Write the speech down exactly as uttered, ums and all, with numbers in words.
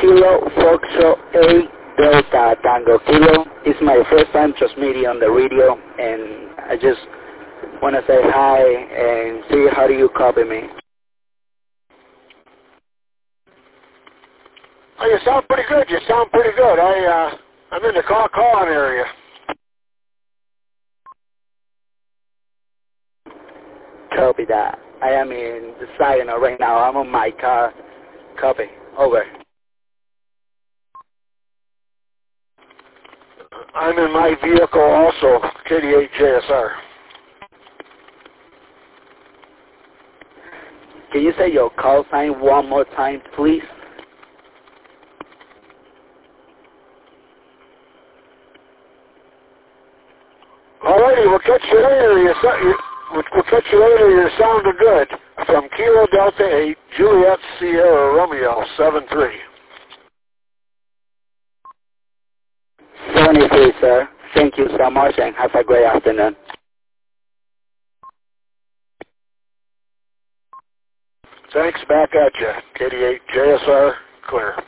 Kilo Foxtrot eight Delta Tango Kilo. It's my first time transmitting on the radio, and I just want to say hi and see how do you copy me. Oh, you sound pretty good. You sound pretty good. I, uh, I'm in the Caw-Caw area. Copy that. I am in the Saginaw right now. I'm on my car. Copy. Over. I'm in my vehicle also, K D eight J S R. Can you say your call sign one more time, please? Alrighty, we'll catch you later. You, you, we'll catch you later. You sounded good. From Kilo Delta eight, Juliet Sierra Romeo seven three. seventy-three, sir. Thank you so much and have a great afternoon. Thanks, back at you. K D eight J S R, clear.